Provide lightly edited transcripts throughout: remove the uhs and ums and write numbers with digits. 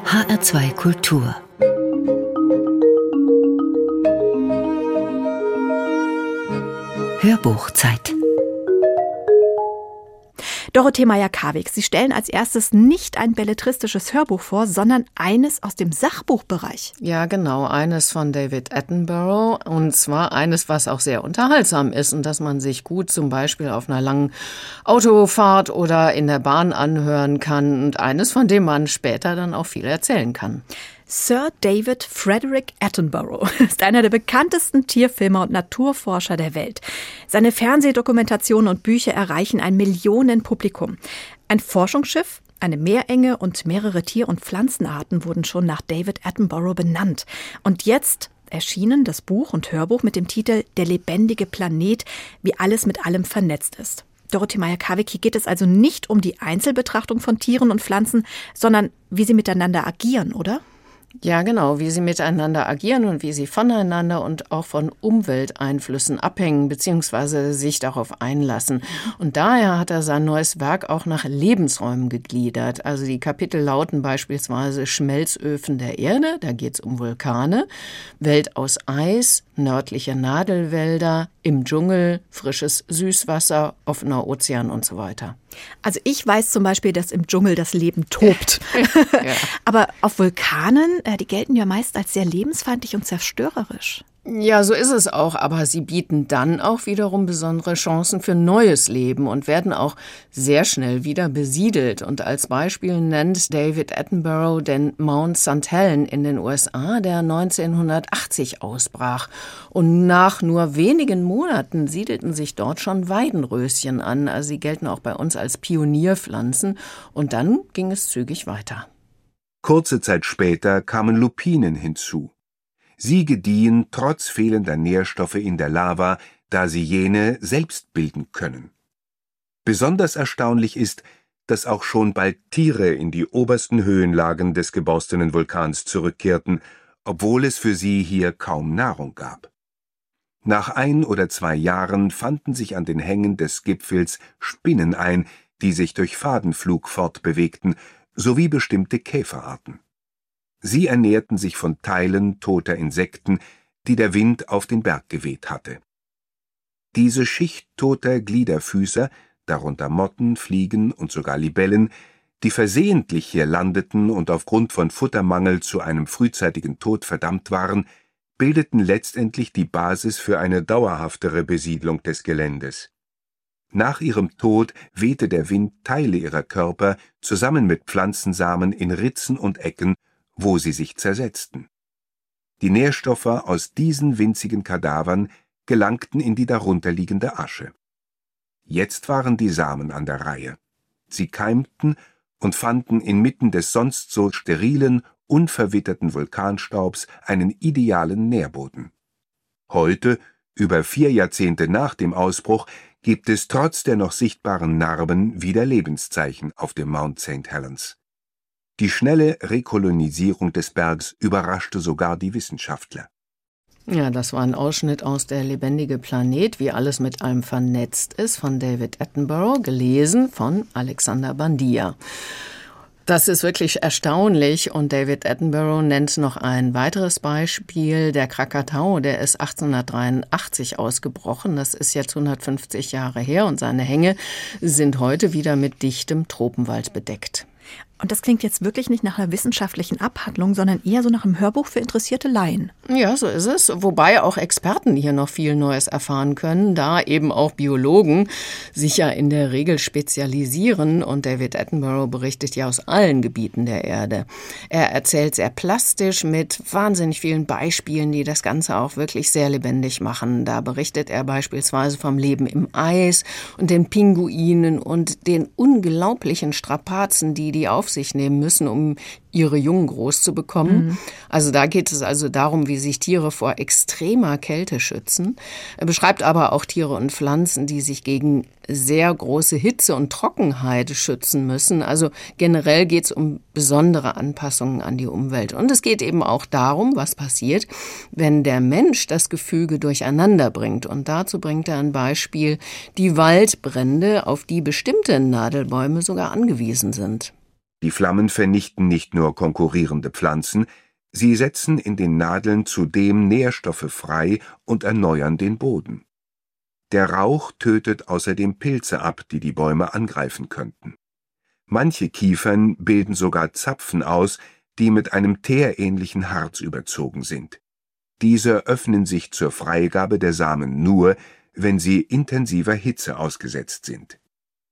HR2 Kultur. Hörbuchzeit. Dorothee Meyer-Karwig, Sie stellen als erstes nicht ein belletristisches Hörbuch vor, sondern eines aus dem Sachbuchbereich. Ja, genau, eines von David Attenborough, und zwar eines, was auch sehr unterhaltsam ist und das man sich gut zum Beispiel auf einer langen Autofahrt oder in der Bahn anhören kann und eines, von dem man später dann auch viel erzählen kann. Sir David Frederick Attenborough ist einer der bekanntesten Tierfilmer und Naturforscher der Welt. Seine Fernsehdokumentationen und Bücher erreichen ein Millionenpublikum. Ein Forschungsschiff, eine Meerenge und mehrere Tier- und Pflanzenarten wurden schon nach David Attenborough benannt. Und jetzt erschienen das Buch und Hörbuch mit dem Titel »Der lebendige Planet, wie alles mit allem vernetzt ist«. Dorothee Meyer-Karwig, hier geht es also nicht um die Einzelbetrachtung von Tieren und Pflanzen, sondern wie sie miteinander agieren, oder? Ja, genau, wie sie miteinander agieren und wie sie voneinander und auch von Umwelteinflüssen abhängen bzw. sich darauf einlassen. Und daher hat er sein neues Werk auch nach Lebensräumen gegliedert. Also die Kapitel lauten beispielsweise Schmelzöfen der Erde, da geht es um Vulkane, Welt aus Eis, nördliche Nadelwälder, im Dschungel, frisches Süßwasser, offener Ozean und so weiter. Also ich weiß zum Beispiel, dass im Dschungel das Leben tobt. Ja. Aber auf Vulkanen, die gelten ja meist als sehr lebensfeindlich und zerstörerisch. Ja, so ist es auch, aber sie bieten dann auch wiederum besondere Chancen für neues Leben und werden auch sehr schnell wieder besiedelt. Und als Beispiel nennt David Attenborough den Mount St. Helens in den USA, der 1980 ausbrach. Und nach nur wenigen Monaten siedelten sich dort schon Weidenröschen an. Also sie gelten auch bei uns als Pionierpflanzen. Und dann ging es zügig weiter. Kurze Zeit später kamen Lupinen hinzu. Sie gediehen trotz fehlender Nährstoffe in der Lava, da sie jene selbst bilden können. Besonders erstaunlich ist, dass auch schon bald Tiere in die obersten Höhenlagen des geborstenen Vulkans zurückkehrten, obwohl es für sie hier kaum Nahrung gab. Nach 1 oder 2 Jahren fanden sich an den Hängen des Gipfels Spinnen ein, die sich durch Fadenflug fortbewegten, sowie bestimmte Käferarten. Sie ernährten sich von Teilen toter Insekten, die der Wind auf den Berg geweht hatte. Diese Schicht toter Gliederfüßer, darunter Motten, Fliegen und sogar Libellen, die versehentlich hier landeten und aufgrund von Futtermangel zu einem frühzeitigen Tod verdammt waren, bildeten letztendlich die Basis für eine dauerhaftere Besiedlung des Geländes. Nach ihrem Tod wehte der Wind Teile ihrer Körper zusammen mit Pflanzensamen in Ritzen und Ecken, wo sie sich zersetzten. Die Nährstoffe aus diesen winzigen Kadavern gelangten in die darunterliegende Asche. Jetzt waren die Samen an der Reihe. Sie keimten und fanden inmitten des sonst so sterilen, unverwitterten Vulkanstaubs einen idealen Nährboden. Heute, über 4 Jahrzehnte nach dem Ausbruch, gibt es trotz der noch sichtbaren Narben wieder Lebenszeichen auf dem Mount St. Helens. Die schnelle Rekolonisierung des Bergs überraschte sogar die Wissenschaftler. Ja, das war ein Ausschnitt aus »Der lebendige Planet, wie alles mit allem vernetzt ist« von David Attenborough, gelesen von Alexander Bandia. Das ist wirklich erstaunlich und David Attenborough nennt noch ein weiteres Beispiel. Der Krakatau, der ist 1883 ausgebrochen, das ist jetzt 150 Jahre her und seine Hänge sind heute wieder mit dichtem Tropenwald bedeckt. Und das klingt jetzt wirklich nicht nach einer wissenschaftlichen Abhandlung, sondern eher so nach einem Hörbuch für interessierte Laien. Ja, so ist es. Wobei auch Experten hier noch viel Neues erfahren können, da eben auch Biologen sich ja in der Regel spezialisieren. Und David Attenborough berichtet ja aus allen Gebieten der Erde. Er erzählt sehr plastisch mit wahnsinnig vielen Beispielen, die das Ganze auch wirklich sehr lebendig machen. Da berichtet er beispielsweise vom Leben im Eis und den Pinguinen und den unglaublichen Strapazen, die auf sich nehmen müssen, um ihre Jungen groß zu bekommen. Also da geht es also darum, wie sich Tiere vor extremer Kälte schützen. Er beschreibt aber auch Tiere und Pflanzen, die sich gegen sehr große Hitze und Trockenheit schützen müssen. Also generell geht es um besondere Anpassungen an die Umwelt. Und es geht eben auch darum, was passiert, wenn der Mensch das Gefüge durcheinander bringt. Und dazu bringt er ein Beispiel, die Waldbrände, auf die bestimmte Nadelbäume sogar angewiesen sind. Die Flammen vernichten nicht nur konkurrierende Pflanzen, sie setzen in den Nadeln zudem Nährstoffe frei und erneuern den Boden. Der Rauch tötet außerdem Pilze ab, die die Bäume angreifen könnten. Manche Kiefern bilden sogar Zapfen aus, die mit einem teerähnlichen Harz überzogen sind. Diese öffnen sich zur Freigabe der Samen nur, wenn sie intensiver Hitze ausgesetzt sind.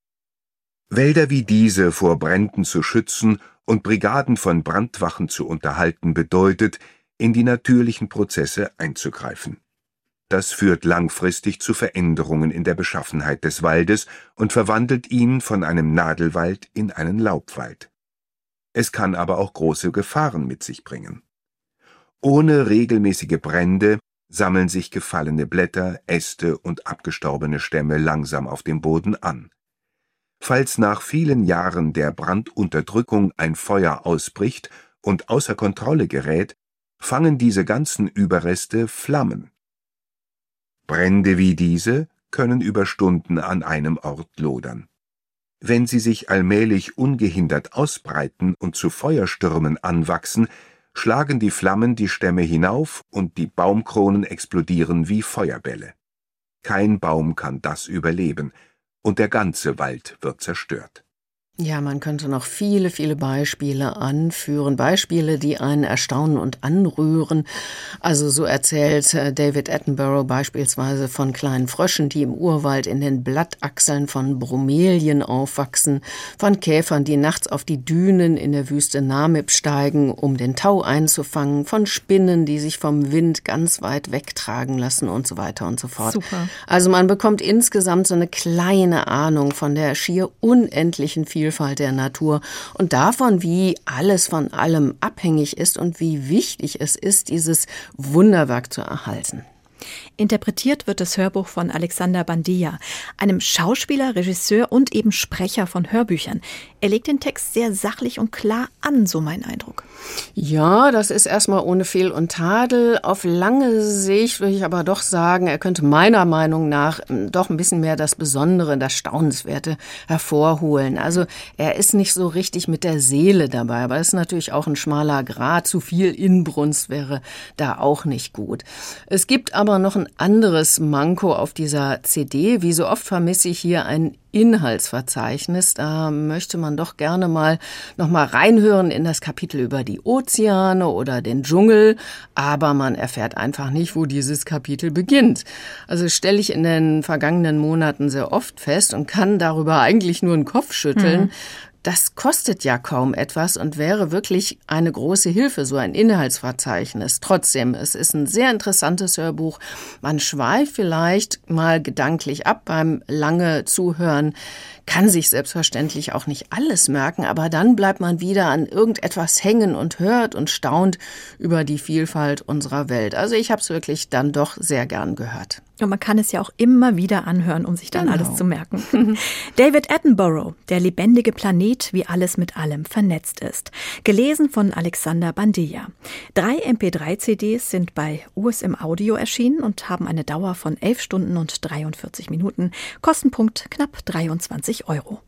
Wälder wie diese vor Bränden zu schützen und Brigaden von Brandwachen zu unterhalten bedeutet, in die natürlichen Prozesse einzugreifen. Das führt langfristig zu Veränderungen in der Beschaffenheit des Waldes und verwandelt ihn von einem Nadelwald in einen Laubwald. Es kann aber auch große Gefahren mit sich bringen. Ohne regelmäßige Brände sammeln sich gefallene Blätter, Äste und abgestorbene Stämme langsam auf dem Boden an. Falls nach vielen Jahren der Brandunterdrückung ein Feuer ausbricht und außer Kontrolle gerät, fangen diese ganzen Überreste Flammen. Brände wie diese können über Stunden an einem Ort lodern. Wenn sie sich allmählich ungehindert ausbreiten und zu Feuerstürmen anwachsen, schlagen die Flammen die Stämme hinauf und die Baumkronen explodieren wie Feuerbälle. Kein Baum kann das überleben, und der ganze Wald wird zerstört. Ja, man könnte noch viele, viele Beispiele anführen. Beispiele, die einen erstaunen und anrühren. Also so erzählt David Attenborough beispielsweise von kleinen Fröschen, die im Urwald in den Blattachseln von Bromelien aufwachsen, von Käfern, die nachts auf die Dünen in der Wüste Namib steigen, um den Tau einzufangen, von Spinnen, die sich vom Wind ganz weit wegtragen lassen und so weiter und so fort. Super. Also man bekommt insgesamt so eine kleine Ahnung von der schier unendlichen Vielfalt der Natur und davon, wie alles von allem abhängig ist und wie wichtig es ist, dieses Wunderwerk zu erhalten. Interpretiert wird das Hörbuch von Alexander Bandilla, einem Schauspieler, Regisseur und eben Sprecher von Hörbüchern. Er legt den Text sehr sachlich und klar an, so mein Eindruck. Ja, das ist erstmal ohne Fehl und Tadel. Auf lange Sicht würde ich aber doch sagen, er könnte meiner Meinung nach doch ein bisschen mehr das Besondere, das Staunenswerte hervorholen. Also er ist nicht so richtig mit der Seele dabei, aber das ist natürlich auch ein schmaler Grat. Zu viel Inbrunst wäre da auch nicht gut. Es gibt aber noch ein anderes Manko auf dieser CD. Wie so oft vermisse ich hier ein Inhaltsverzeichnis. Da möchte man doch gerne noch mal reinhören in das Kapitel über die Ozeane oder den Dschungel, aber man erfährt einfach nicht, wo dieses Kapitel beginnt. Also stelle ich in den vergangenen Monaten sehr oft fest und kann darüber eigentlich nur den Kopf schütteln. Das kostet ja kaum etwas und wäre wirklich eine große Hilfe, so ein Inhaltsverzeichnis. Trotzdem, es ist ein sehr interessantes Hörbuch. Man schweift vielleicht mal gedanklich ab beim lange Zuhören, kann sich selbstverständlich auch nicht alles merken, aber dann bleibt man wieder an irgendetwas hängen und hört und staunt über die Vielfalt unserer Welt. Also ich habe es wirklich dann doch sehr gern gehört. Und man kann es ja auch immer wieder anhören, um sich dann alles zu merken. David Attenborough, der lebendige Planet, wie alles mit allem vernetzt ist. Gelesen von Alexander Bandilla. 3 MP3-CDs sind bei USM Audio erschienen und haben eine Dauer von 11 Stunden und 43 Minuten. Kostenpunkt knapp 23 €.